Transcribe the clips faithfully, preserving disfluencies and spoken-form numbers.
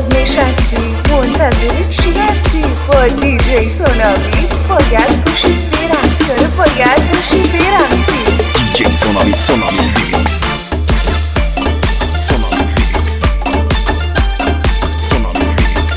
باز نشستی منتظر چی هستی؟ با دیجی سونامی باید باشی برقص کنه، باید باشی برقصی. دیجی سونامی سونامی ریمیکس. سونامی ریمیکس. سونامی ریمیکس.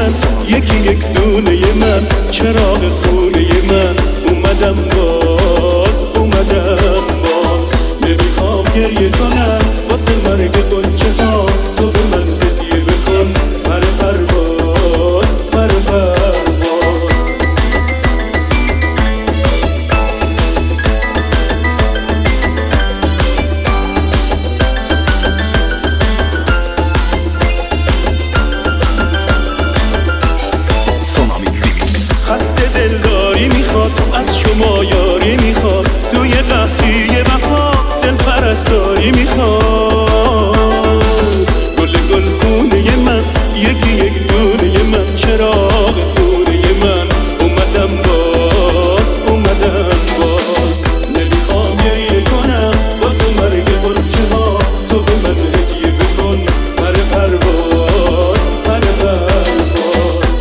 من، یکی یک دونه من، چراغ خونه من. اومدم باز اومدم باز، نمیخوام گریه کنم واسه مرگ قنچه ها. تو به من هدیه بکن پر پرواز پر پرواز. خسته دلداری میخواد، از شما یاری میخواد، توی قفیه وفا دل پرستاری میخواد. گل گل خونه من، یکی یک دونه من، چراغ خونه من. اومدم باز اومدم باز، نمیخوام گریه کنم واسه مرگ قنچه ها. تو به من هدیه بکن پر پرواز پر پرواز.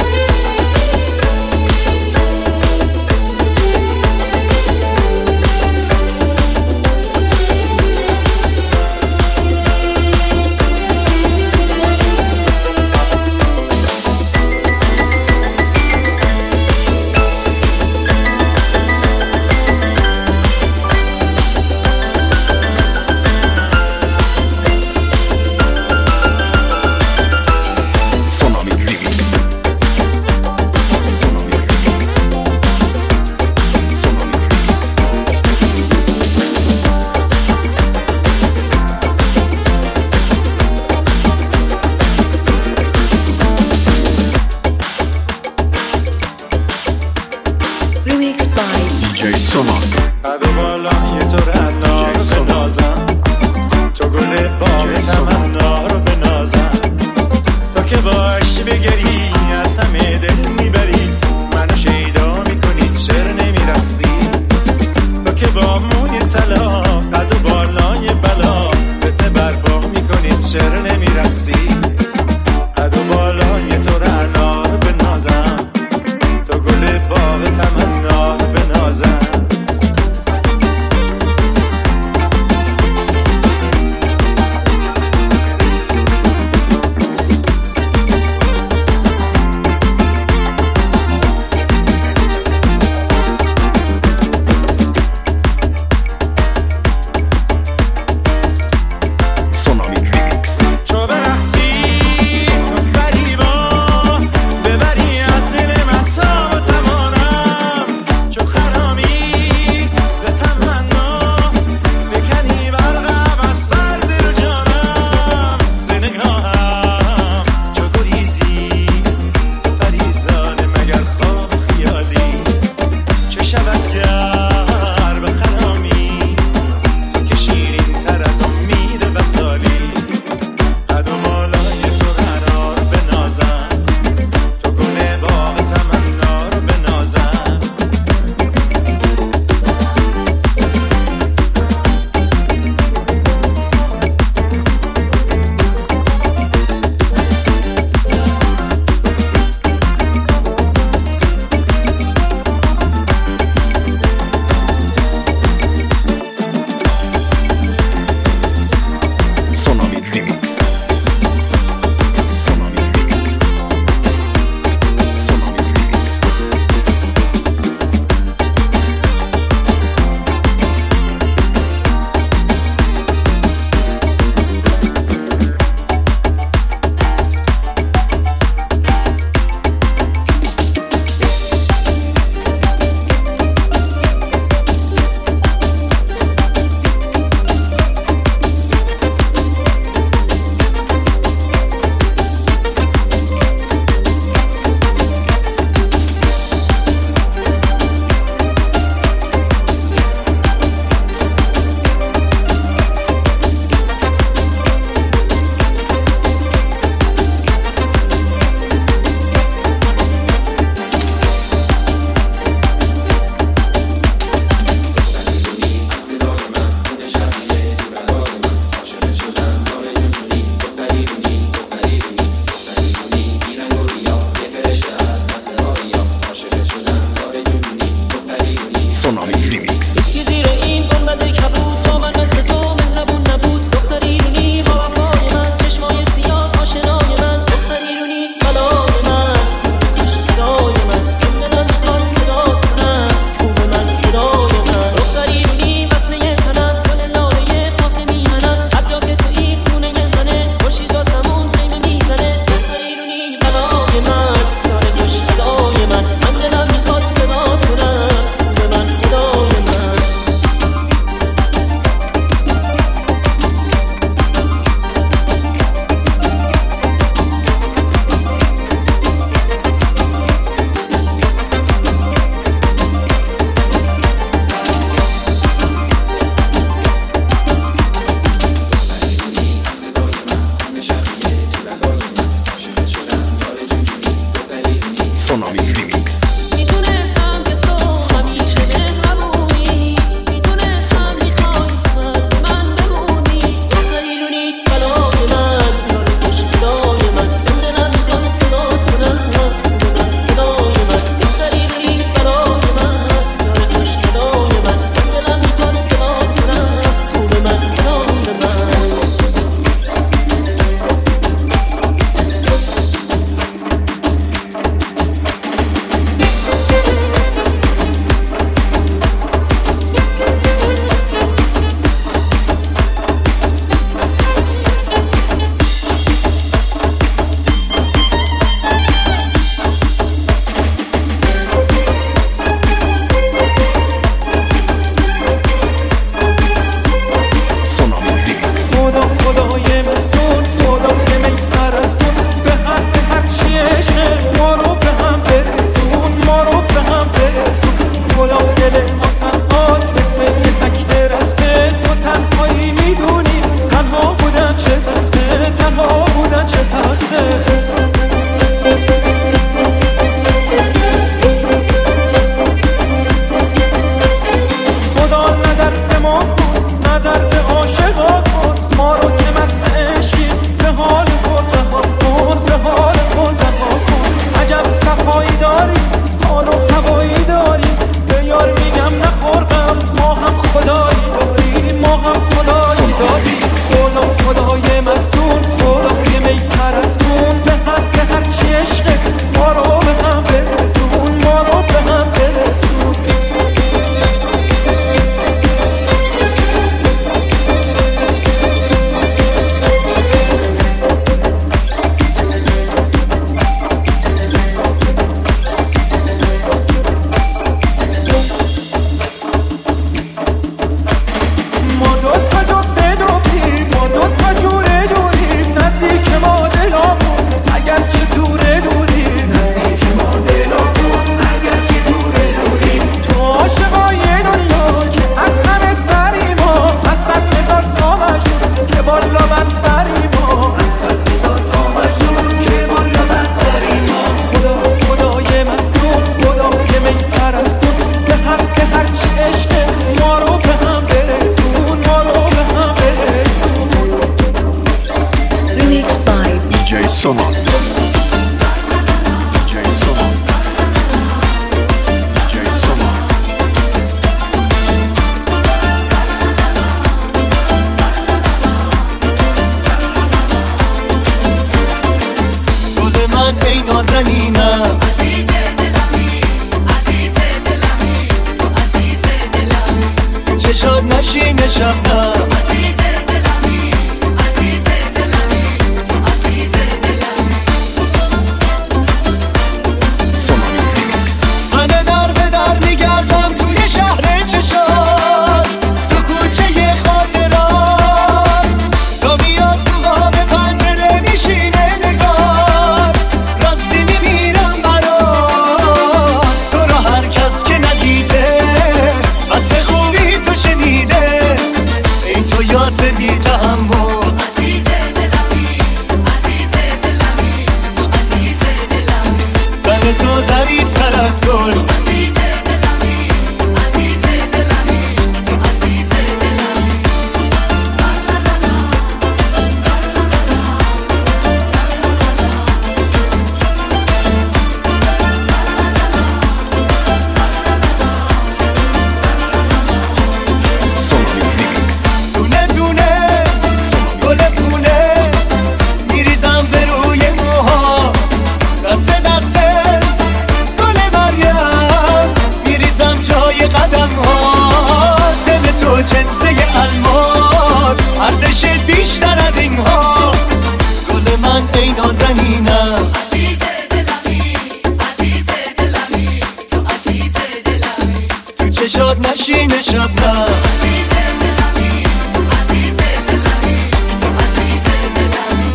قد و بالای تو رنا رو بنازم، تو گل باغ تمنا رو بنازم. تو که باشی بگری از همه دل میبری، منو شیدا میکنی چرا نمیرقصی. تو که با موی طلا قد و بالای بلا فتنه برپا میکنی چرا نمیرقصی. قد و بالای تو رنا رو بنازم، تو گل باغ تمنا رو بنازم. من ای نازنینم عزیز دلمی عزیز دلمی تو عزیز دلمی تو چشات نشین شبنم عزیز دلمی عزیز دلمی تو عزیز دلمی سونامی ریمیکس. همه در به در میگردم توی شهر چشات تو کوچه خاطرات تا میاد تو آب پنجره میشینه نگار راستی میمیرم برات تو را هر کس که ندیده از به خوبی تو شنیده ای تو یاسه بی تحمل عزیز دلمی عزیز دلمی تو عزیز دلمی تن تو ظریف تر از گل عزیز دلمی عزیز دلمی تو عزیز دلمی سونامی ریمیکس. دونه دونه گل پونه میریزم به روی موها دسته دسته گل مریم میریزم جای قدم ها دل تو جنسه الماس ارزشت بیشتر از این ها گل من ای نازنینم عزیز دلمی عزیز دلمی تو عزیز دلمی تو چشات نشین شبنم عزیز دلمی عزیز دلمی تو عزیز دلمی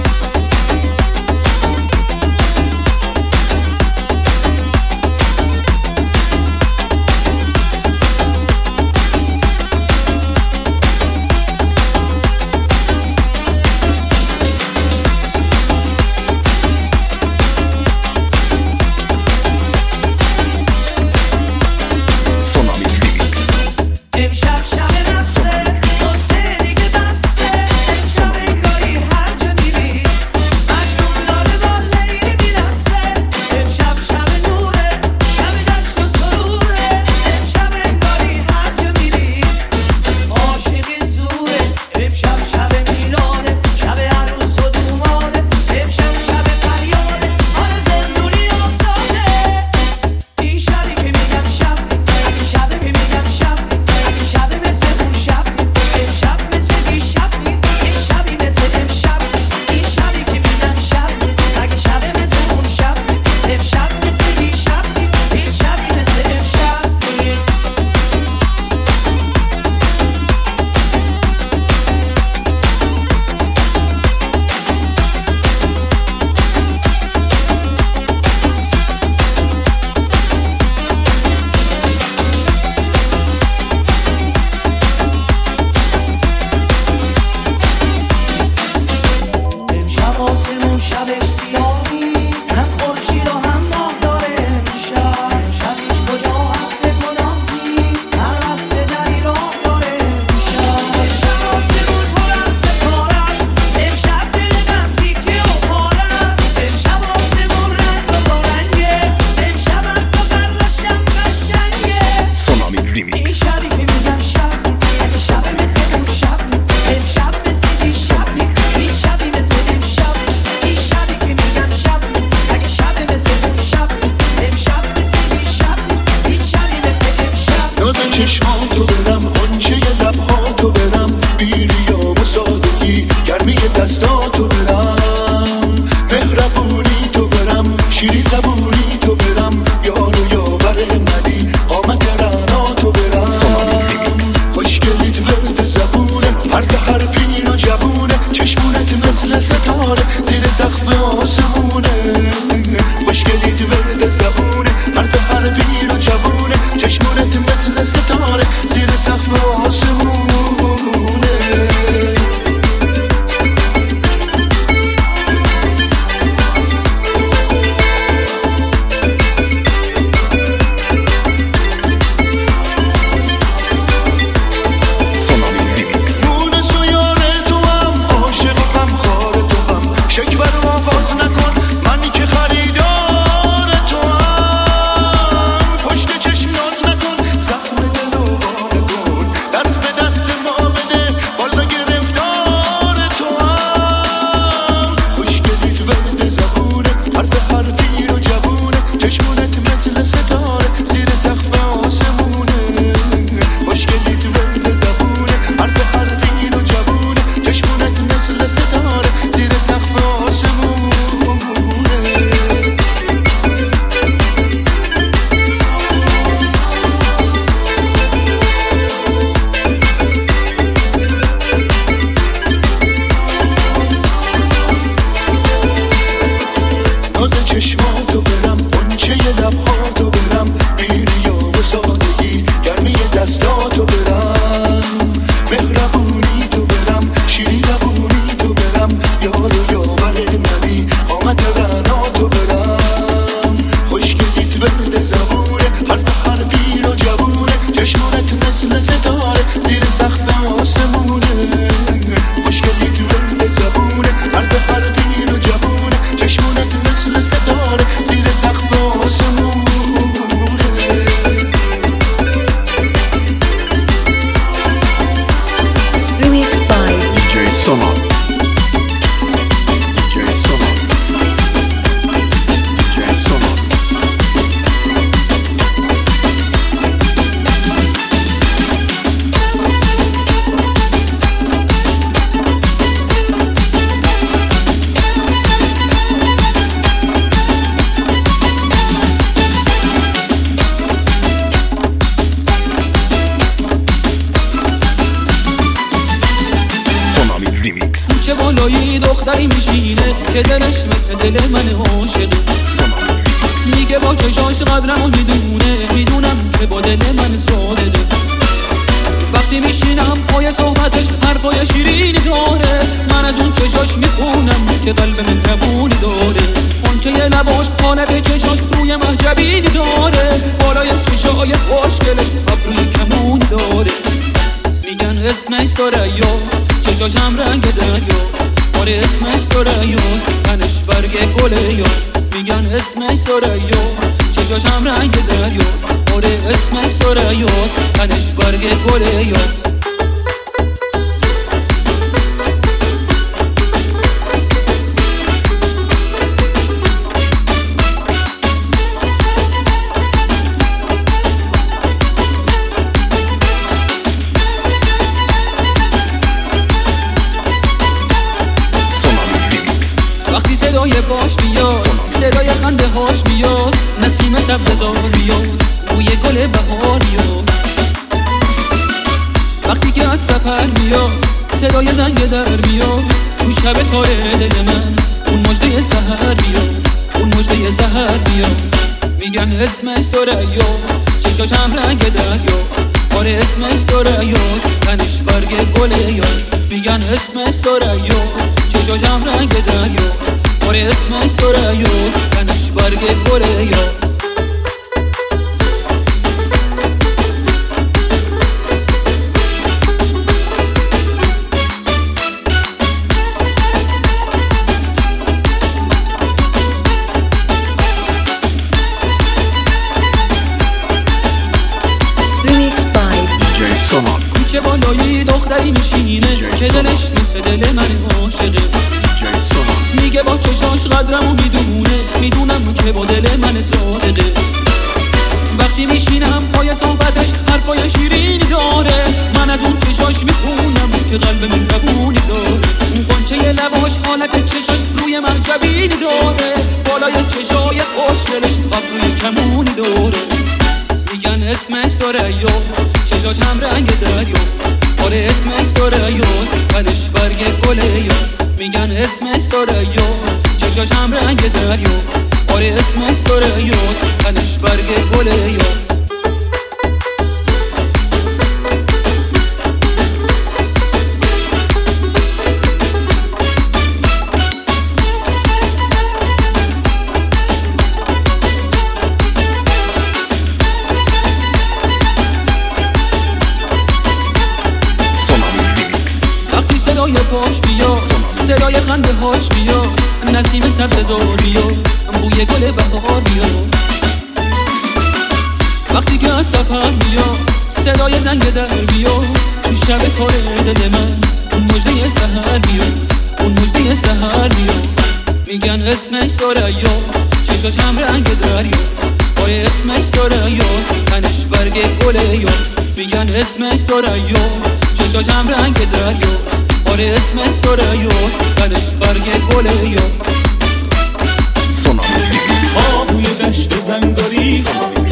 سونامی ریمیکس. امشب شب نفسه قصه دیگه بسته امشب انگاری هر جا میری مجنون داره با لیلی میرسه امشب شب نوره شب جشن و سروره امشب انگاری هر جا میری عاشقی زوره امشب شب میلانه شب عروس و دومانه امشب شب فریاده آن زندونی آزاده این شبی که میگم شب نیست شبی که میگم شب نیست شب مثل اون شب نیست امشب مثل دیشب نیست این شبی مثل امشب این شبی که میگم شب نیست اگه شب مثل اون شب نیست امشب مثل دیشب نیست این شبی مثل امشب نیست امشب آسمون شبش سیاه نیست هم خورشید و هم ماه داره امشب امشب هیچ کجا حق گناه نیست هر رسته دری راه داره امشب امشب آسمون پر از ستاره است امشب دل من تیکه و پاره است امشب آسمون رنگ و رنگه امشب حتی برداشتم قشنگه سونامی این ریمیکس. شبی که میگم شب نیست اگه شب مثل اون شب نیست امشب مثل دیشب نیست این شبی مثل امشب این شبی که میگم شب نیست اگه شب مثل اون شب نیست امشب مثل دیشب نیست این شبی مثل امشب ناز چشماتو برم غنچه لبهاتو برم بیریام و سادگی گرمی دستاتو برم مهربونی تو برم شیری زبونی تو برم یارو یاور منی قامت رعناتو برم سونامی ریمیکس. خوشگلیت ورد زبونه حرف حرفین و جوونه چشمونت مثل ستاره زیر سقف آسمونه خوشگلیت ورد زبونه حرف حرفین و جوونه چشمونت مثل ستاره زیر سقف آسمونه چشماتو برم، قنچه لبهاتو برم، پیریا و سادگی گرمی دستاتو برم، مهربونی تو برم، شیرین زبونی تو برم، یار و یاور منی، قامت رعناتو برم، خوشگلیت ورد زبونه، حرف هر پیر و جوونه، چشمانت مثل ستاره زیر سقف آسمونه، خوشگلیت ورد زبونه، حرف هر پیر و جوونه، چشمانت مثل ستاره زیر سقف آسمونه. Remix by دی جی Sonar. دی جی Sonar. دی جی Sonar. Sonami Remix. چه بالایی دختری میشینه که دلش مثل دل من عاشقه، میگه با چشاش قدرمو میدونه، میدونم که با دل من صادقه. وقتی میشینم پای صحبتش حرفای شیرینی داره، من از اون چشاش میخونم که قلب مهربونی داره. آنچه یه لباش حالت چشاش روی محجبینی داره، بالای چشای خوشگلش ابروی کمونی داره. میگن اسمش ثریاست، چشاش هم رنگ دریاست، آره اسمش ثریاست، تنش برگ گل یاست. میگن اسمش ثریاست، چشاش هم رنگ دریاست، آره اسمش ثریاست، تنش برگ گل یاست. وقتی صدای باش میاد، صدای خنده هاش میاد، نسیم سبززار میاد، بوی گل بهار میاد. وقتی که از سفر میاد، صدای زنگ در میاد، تو شب تاره دل من اون مژده سحر میاد، اون مژده سحر میاد. میگن اسمش ثریاست، چشاش هم رنگ دریاست، آره اسمش ثریاست، تنش برگ گل یاست. میگن اسمش ثریاست، چشاش هم رنگ دریاست، آره اسمش ثریاست، تنش برگ گل یاست. Remix by دی جی Sonar. کوچه بالایی دختری میشینه که دلش مثل دل من عاشقه، دی جی Sonar. میگه با چشاش قدرمو میدونه، میدونم که با دل من صادقه. وقتی میشینم پای صحبتش حرفای شیرینی داره، من از اون چشاش میخونم که قلب مهربونی داره. اون قنچه لباش حالت چشاش روی محجبینی داره، بالای چشای خوشگلش ابروی کمونی داره. میگن اسمش ثریاست، چشاش هم رنگ دریاست، آره اسمش ثریاست، تنش برگ گل یاست. میگن اسمش ثریاست، چشاش هم رنگ دریاست، آره اسمش ثریاست، تنش برگ گل یاست. وقتی صدای باش بیاد، صدای خنده هاش بیاد، نسیم سبززار بیاد، بوی گل بهار بیاد. وقتی که از سفر بیاد، صدای زنگ در بیاد، تو شب تاره دل من اون مژده سحر بیاد، اون مژده سحر بیاد. میگن اسمش ثریاست، چشاش هم رنگ دریاست، آره اسمش ثریاست، تنش برگ گل یاست. میگن اسمش ثریاست، چشاش هم رنگ دریاست، آره اسمش ثریاست، تنش برگ گل یاست. Sonami Remix. آهوی دشت زنگاری،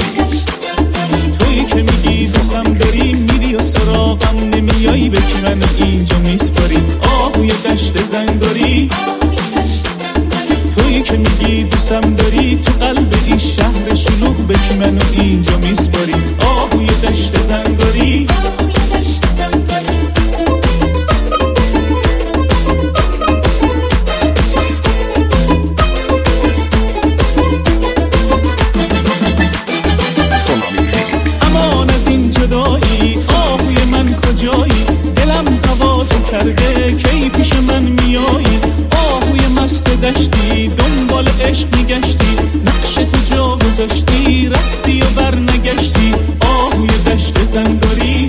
تویی که میگی دوستم داری، میری و سراغم نمیایی، به کی من اینجا میسپاری. آهوی دشت زنگاری، تویی که میگی دوستم دستم داری تو قلب این شهر شلوغ به کی منو اینجا میسپاری آهوی دشت زنگاری امان از این جدایی آهوی من کجایی دلم هوا تو کرده کی پیش من میایی آهوی مست دشتی دنبال عشق میگشتی نقش تو جا گذاشتی رفتی و بر نگشتی آهوی دشت زنگاری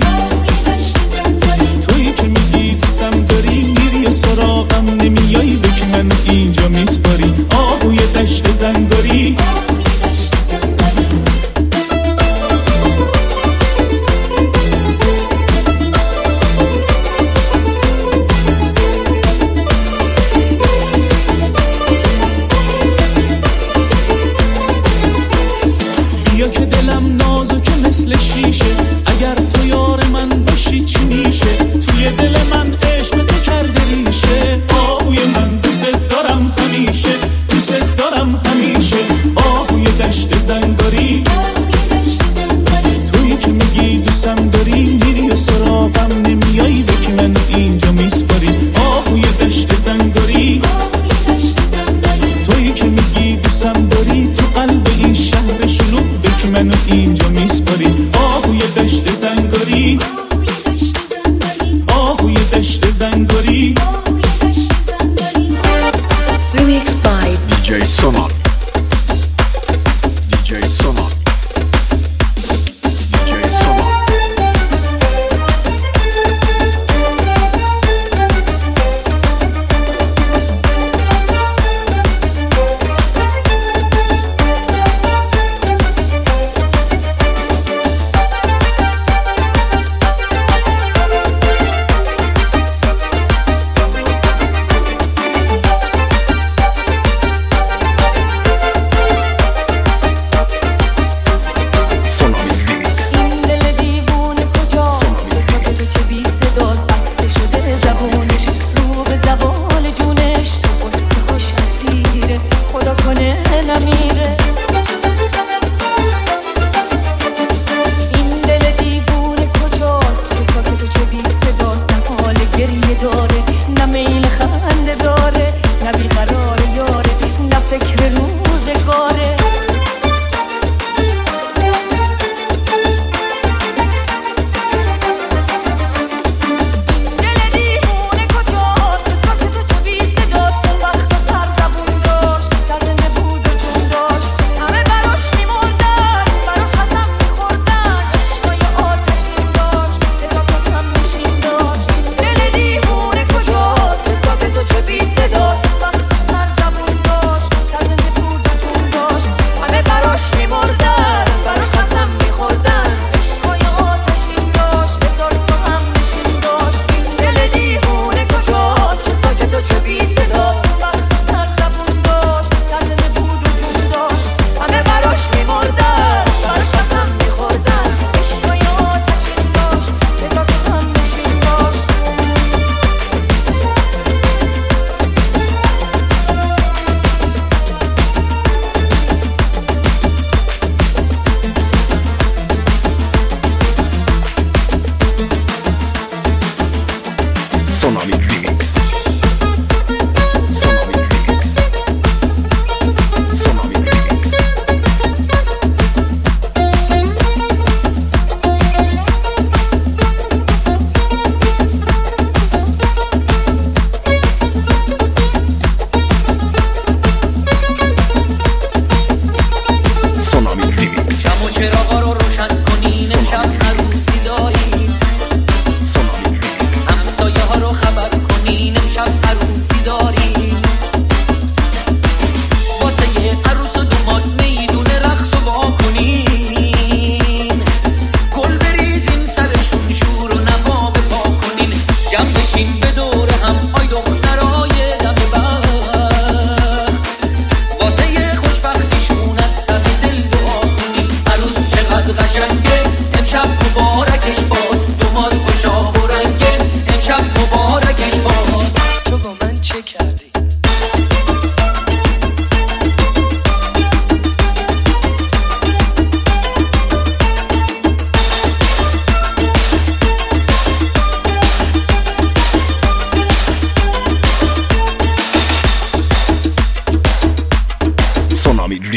تویی که میگی دوستم داری میری و سراغم نمیایی به که من اینجا میسپاری آهوی دشت زنگاری بیا که دلم نازکه مثل شیشه اگر تو یار من باشی چی میشه توی دل من عشق تو کرده ریشه آهوی من دوست دارم همیشه دوست دارم همیشه آهوی دشت زنگاری تویی که میگی دوستم داری میری و سراغم نمیایی به که من اینجا میسپاری آهوی دشت زنگاری تویی که میگی دوستم داری تو قلب این شهر شلوغ به که منو اینجا میسپاری آهوی دشت زنگاری آهوی دشت زنگاری Remix by دی جی سونال دی جی سونال دی جی سونال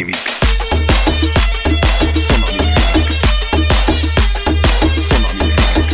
Remix. Sonami Remix. Sonami Remix.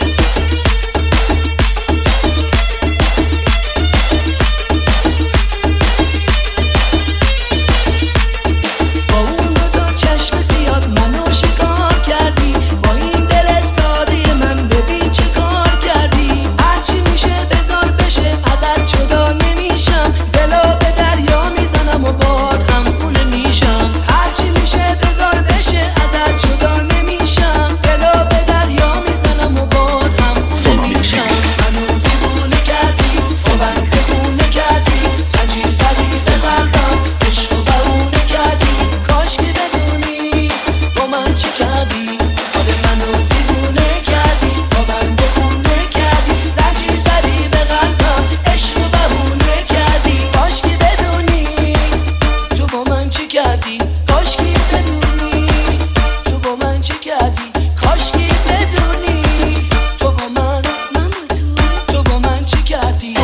با اون دوتا چشم سیاد منو شکار کردی، با این دل ساده من ببین چه کار کردی. هرچی میشه بذار بشه، ازت جدا نمیشم، دلو به دریا میزنم و باد هم خونه میشم. هرچی میشه بذار بشه، ازت جدا نمیشم، دلو به دریا میزنم و باد هم خونه میشم. منو دیوونه کردی، صحبت به خونه کردی، زنجیر زدی به قلبم، عشق و بهونه کردی. کاش که بدونی با من چی کردی، آره منو دیوونه کردی، با من به خونه کردی، زنجیر زدی به قلبم، عشق و بهونه کردی. کاش که بدونی تو با من چی کردی، کاش که بدونی تو با من چی کردی، کاش که بدونی تو با من تو با من چی کردی.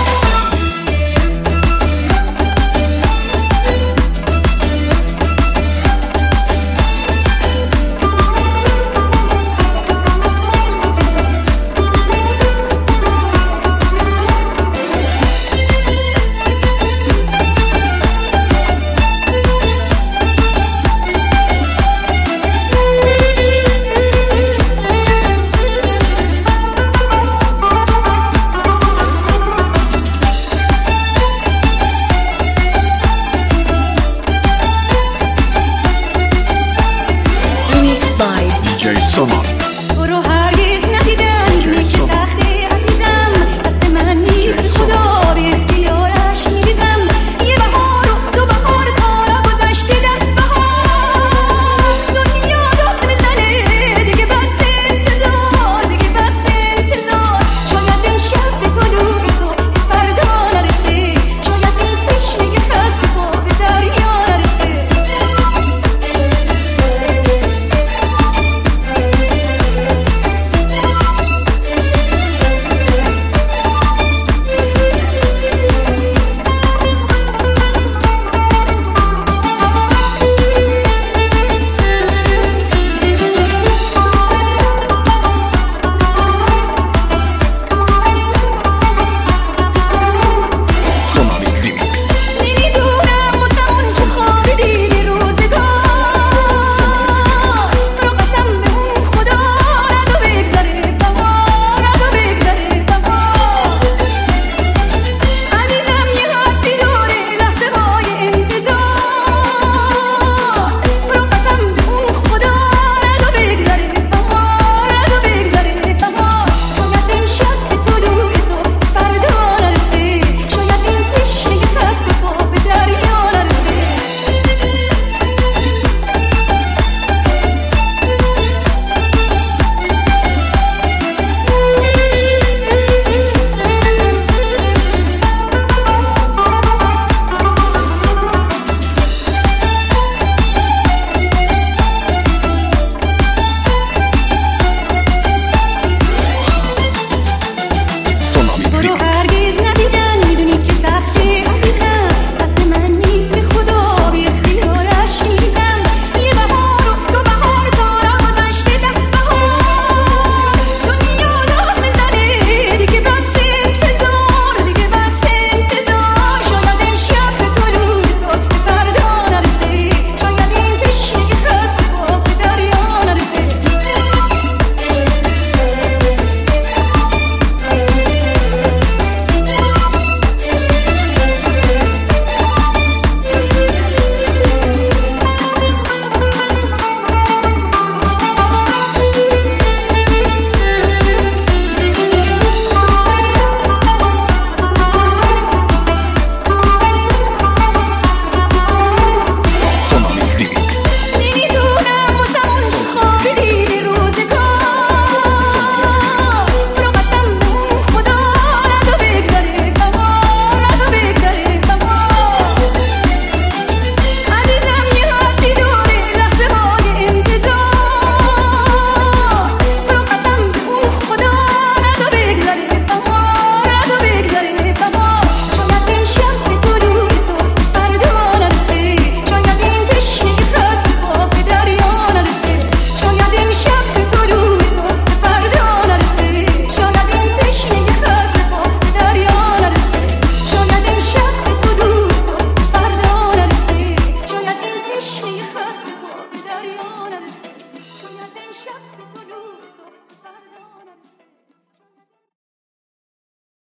Remixed by D J Sonar.